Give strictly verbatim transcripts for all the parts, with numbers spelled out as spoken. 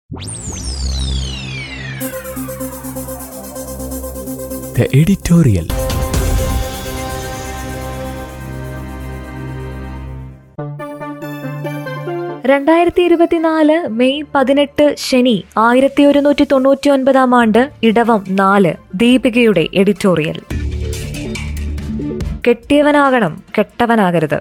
The editorial. രണ്ടായിരത്തി ഇരുപത്തിനാല് May പതിനെട്ട് ശനി ആയിരത്തി ഒരുന്നൂറ്റി തൊണ്ണൂറ്റി ഒൻപതാം ആണ്ട് ഇടവം നാല് ദീപികയുടെ എഡിറ്റോറിയൽ. കെട്ടിയവനാകണം, കെട്ടവനാകരുത്.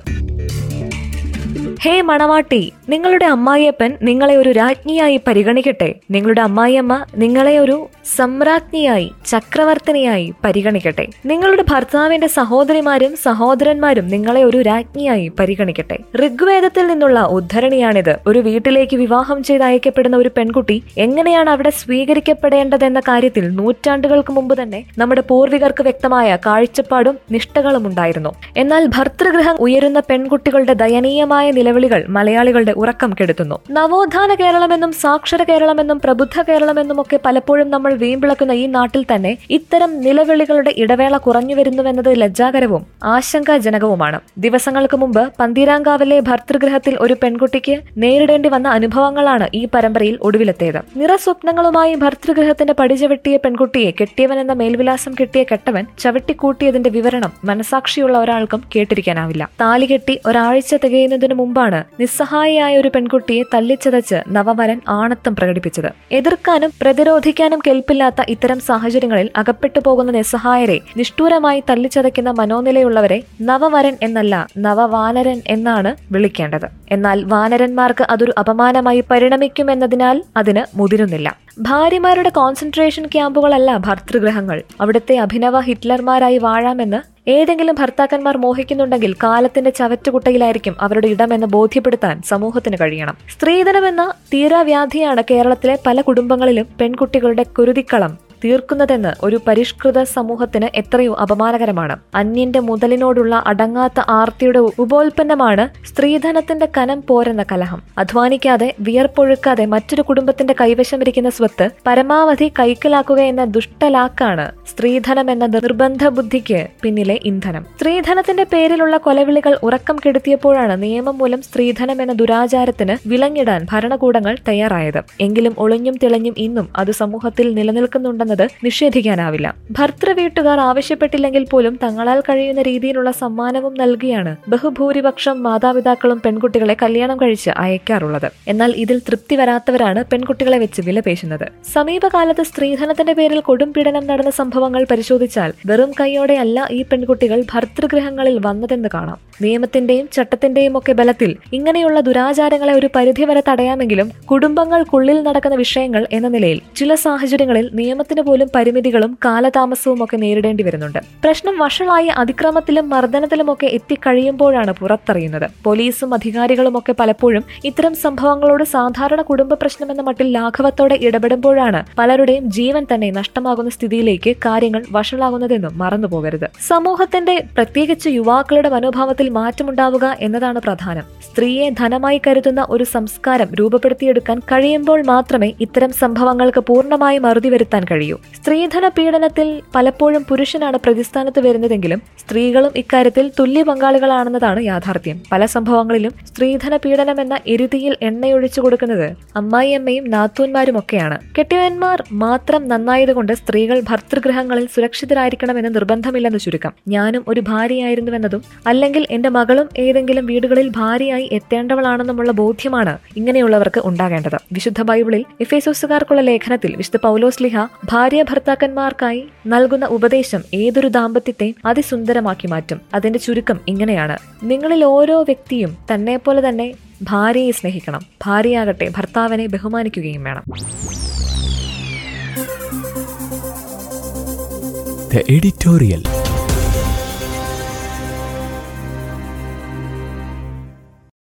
ഹേ മണവാട്ടി, നിങ്ങളുടെ അമ്മായിയപ്പൻ നിങ്ങളെ ഒരു രാജ്ഞിയായി പരിഗണിക്കട്ടെ. നിങ്ങളുടെ അമ്മായിയമ്മ നിങ്ങളെ ഒരു സമ്രാജ്ഞിയായി, ചക്രവർത്തിനിയായി പരിഗണിക്കട്ടെ. നിങ്ങളുടെ ഭർത്താവിന്റെ സഹോദരിമാരും സഹോദരന്മാരും നിങ്ങളെ ഒരു രാജ്ഞിയായി പരിഗണിക്കട്ടെ. ഋഗ്വേദത്തിൽ നിന്നുള്ള ഉദ്ധരണിയാണിത്. ഒരു വീട്ടിലേക്ക് വിവാഹം ചെയ്ത് അയക്കപ്പെടുന്ന ഒരു പെൺകുട്ടി എങ്ങനെയാണ് അവിടെ സ്വീകരിക്കപ്പെടേണ്ടതെന്ന കാര്യത്തിൽ നൂറ്റാണ്ടുകൾക്ക് മുമ്പ് തന്നെ നമ്മുടെ പൂർവികർക്ക് വ്യക്തമായ കാഴ്ചപ്പാടും നിഷ്ഠകളും ഉണ്ടായിരുന്നു. എന്നാൽ ഭർതൃഗൃഹം ഉയരുന്ന പെൺകുട്ടികളുടെ ദയനീയമായ നിലവിളികൾ മലയാളികളുടെ ഉറക്കം കെടുത്തുന്നു. നവോത്ഥാന കേരളമെന്നും സാക്ഷര കേരളമെന്നും പ്രബുദ്ധ കേരളമെന്നും ഒക്കെ പലപ്പോഴും നമ്മൾ വീമ്പിളക്കുന്ന ഈ നാട്ടിൽ തന്നെ ഇത്തരം നിലവിളികളുടെ ഇടവേള കുറഞ്ഞു വരുന്നുവെന്നത് ലജ്ജാകരവും ആശങ്കാജനകവുമാണ്. ദിവസങ്ങൾക്ക് മുമ്പ് പന്തീരാങ്കാവിലെ ഭർതൃഗൃഹത്തിൽ ഒരു പെൺകുട്ടിക്ക് നേരിടേണ്ടി വന്ന അനുഭവങ്ങളാണ് ഈ പരമ്പരയിൽ ഒടുവിലെത്തിയത്. നിറസ്വപ്നങ്ങളുമായി ഭർതൃഗൃഹത്തിന്റെ പടിചവിട്ടിയ പെൺകുട്ടിയെ കെട്ടിയവൻ എന്ന മേൽവിലാസം കിട്ടിയ കെട്ടവൻ ചവിട്ടിക്കൂട്ടിയതിന്റെ വിവരണം മനസാക്ഷിയുള്ള ഒരാൾക്കും കേട്ടിരിക്കാനാവില്ല. താലികെട്ടി ഒരാഴ്ച തികയുന്നതിനു മുമ്പാണ് നിസ്സഹായിയായ ഒരു പെൺകുട്ടിയെ തല്ലിച്ചതച്ച് നവവരൻ ആണത്തം പ്രകടിപ്പിച്ചത്. എതിർക്കാനും പ്രതിരോധിക്കാനും കെൽപ്പില്ലാത്ത ഇത്തരം സാഹചര്യങ്ങളിൽ അകപ്പെട്ടു പോകുന്ന നിസ്സഹായരെ നിഷ്ഠൂരമായി തല്ലിച്ചതയ്ക്കുന്ന മനോനിലയുള്ളവരെ നവവരൻ എന്നല്ല നവവാനരൻ എന്നാണ് വിളിക്കേണ്ടത്. എന്നാൽ വാനരന്മാർക്ക് അതൊരു അപമാനമായി പരിണമിക്കുമെന്നതിനാൽ അതിന് മുതിരുന്നില്ല. ഭാര്യമാരുടെ കോൺസെൻട്രേഷൻ ക്യാമ്പുകളല്ല ഭർതൃഗൃഹങ്ങൾ. അവിടുത്തെ അഭിനവ ഹിറ്റ്ലർമാരായി വാഴാമെന്ന് ഏതെങ്കിലും ഭർത്താക്കന്മാർ മോഹിക്കുന്നുണ്ടെങ്കിൽ കാലത്തിന്റെ ചവറ്റുകുട്ടയിലായിരിക്കും അവരുടെ ഇടമെന്ന് ബോധ്യപ്പെടുത്താൻ സമൂഹത്തിന് കഴിയണം. സ്ത്രീധനമെന്ന തീരാവ്യാധിയാണ് കേരളത്തിലെ പല കുടുംബങ്ങളിലും പെൺകുട്ടികളുടെ കുരുതിക്കളം തീർക്കുന്നതെന്ന് ഒരു പരിഷ്കൃത സമൂഹത്തിന് എത്രയോ അപമാനകരമാണ്. അന്യന്റെ മുതലിനോടുള്ള അടങ്ങാത്ത ആർത്തിയുടെ ഉപോൽപ്പന്നമാണ് സ്ത്രീധനത്തിന്റെ കനം പോരെന്ന കലഹം. അധ്വാനിക്കാതെ വിയർപ്പൊഴുക്കാതെ മറ്റൊരു കുടുംബത്തിന്റെ കൈവശമിരിക്കുന്ന സ്വത്ത് പരമാവധി കൈക്കലാക്കുക എന്ന ദുഷ്ടലാക്കാണ് സ്ത്രീധനം എന്ന നിർബന്ധ ബുദ്ധിക്ക് പിന്നിലെ ഇന്ധനം. സ്ത്രീധനത്തിന്റെ പേരിലുള്ള കൊലവിളികൾ ഉറക്കം കെടുത്തിയപ്പോഴാണ് നിയമം മൂലം സ്ത്രീധനം എന്ന ദുരാചാരത്തിന് വിലങ്ങിടാൻ ഭരണകൂടങ്ങൾ തയ്യാറായത്. എങ്കിലും ഒളിഞ്ഞും തെളിഞ്ഞും ഇന്നും അത് സമൂഹത്തിൽ നിലനിൽക്കുന്നുണ്ടെന്ന് നിഷേധിക്കാനാവില്ല. ഭർതൃ വീട്ടുകാർ ആവശ്യപ്പെട്ടില്ലെങ്കിൽ പോലും തങ്ങളാൽ കഴിയുന്ന രീതിയിലുള്ള സമ്മാനവും നൽകിയാണ് ബഹുഭൂരിപക്ഷം മാതാപിതാക്കളും പെൺകുട്ടികളെ കല്യാണം കഴിച്ച് അയക്കാറുള്ളത്. എന്നാൽ ഇതിൽ തൃപ്തി വരാത്തവരാണ് പെൺകുട്ടികളെ വെച്ച് വിലപേശുന്നത്. സമീപകാലത്ത് സ്ത്രീധനത്തിന്റെ പേരിൽ കൊടും പീഡനം നടന്ന സംഭവങ്ങൾ പരിശോധിച്ചാൽ വെറും കൈയോടെ അല്ല ഈ പെൺകുട്ടികൾ ഭർതൃഗൃഹങ്ങളിൽ വന്നതെന്ന് കാണാം. നിയമത്തിന്റെയും ചട്ടത്തിന്റെയും ഒക്കെ ബലത്തിൽ ഇങ്ങനെയുള്ള ദുരാചാരങ്ങളെ ഒരു പരിധിവരെ തടയാമെങ്കിലും കുടുംബങ്ങൾക്കുള്ളിൽ നടക്കുന്ന വിഷയങ്ങൾ എന്ന നിലയിൽ ചില സാഹചര്യങ്ങളിൽ നിയമത്തിന് പോലും പരിമിതികളും കാലതാമസവും ഒക്കെ നേരിടേണ്ടി വരുന്നുണ്ട്. പ്രശ്നം വഷളായി അതിക്രമത്തിലും മർദ്ദനത്തിലുമൊക്കെ എത്തിക്കഴിയുമ്പോഴാണ് പുറത്തറിയുന്നത്. പോലീസും അധികാരികളും ഒക്കെ പലപ്പോഴും ഇത്തരം സംഭവങ്ങളോട് സാധാരണ കുടുംബ പ്രശ്നമെന്ന മട്ടിൽ ലാഘവത്തോടെ ഇടപെടുമ്പോഴാണ് പലരുടെയും ജീവൻ തന്നെ നഷ്ടമാകുന്ന സ്ഥിതിയിലേക്ക് കാര്യങ്ങൾ വഷളാകുന്നതെന്നും മറന്നുപോകരുത്. സമൂഹത്തിന്റെ പ്രത്യേകിച്ച് യുവാക്കളുടെ മനോഭാവത്തിൽ മാറ്റമുണ്ടാവുക എന്നതാണ് പ്രധാനം. സ്ത്രീയെ ധനമായി കരുതുന്ന ഒരു സംസ്കാരം രൂപപ്പെടുത്തിയെടുക്കാൻ കഴിയുമ്പോൾ മാത്രമേ ഇത്തരം സംഭവങ്ങൾക്ക് പൂർണ്ണമായി മറുതി വരുത്താൻ കഴിയൂ. സ്ത്രീധന പീഡനത്തിൽ പലപ്പോഴും പുരുഷനാണ് പ്രതിസ്ഥാനത്ത് വരുന്നതെങ്കിലും സ്ത്രീകളും ഇക്കാര്യത്തിൽ തുല്യ പങ്കാളികളാണെന്നതാണ് യാഥാർത്ഥ്യം. പല സംഭവങ്ങളിലും സ്ത്രീധന പീഡനം എന്ന എരുതിയിൽ എണ്ണയൊഴിച്ചു കൊടുക്കുന്നത് അമ്മായിയമ്മയും നാത്തൂന്മാരുമൊക്കെയാണ്. കെട്ടിയവന്മാർ മാത്രം നന്നായതുകൊണ്ട് സ്ത്രീകൾ ഭർതൃഗൃഹങ്ങളിൽ സുരക്ഷിതരായിരിക്കണമെന്ന് നിർബന്ധമില്ലെന്ന് ചുരുക്കം. ഞാനും ഒരു ഭാര്യയായിരുന്നുവെന്നതും അല്ലെങ്കിൽ എന്റെ മകളും ഏതെങ്കിലും വീടുകളിൽ ഭാര്യയായി എത്തേണ്ടവളാണെന്നുമുള്ള ബോധ്യമാണ് ഇങ്ങനെയുള്ളവർക്ക് ഉണ്ടാകേണ്ടത്. വിശുദ്ധ ബൈബിളിൽ എഫേസോസുകാർക്കുള്ള ലേഖനത്തിൽ വിശുദ്ധ പൗലോസ്ലിഹ ഭാര്യ ഭർത്താക്കന്മാർക്കായി നൽകുന്ന ഉപദേശം ഏതൊരു ദാമ്പത്യത്തെയും അതിസുന്ദരമാക്കി മാറ്റും. അതിന്റെ ചുരുക്കം ഇങ്ങനെയാണ്: നിങ്ങളിൽ ഓരോ വ്യക്തിയും തന്നെ പോലെ തന്നെ ഭാര്യയെ സ്നേഹിക്കണം. ഭാര്യയാകട്ടെ ഭർത്താവിനെ ബഹുമാനിക്കുകയും വേണം. The editorial.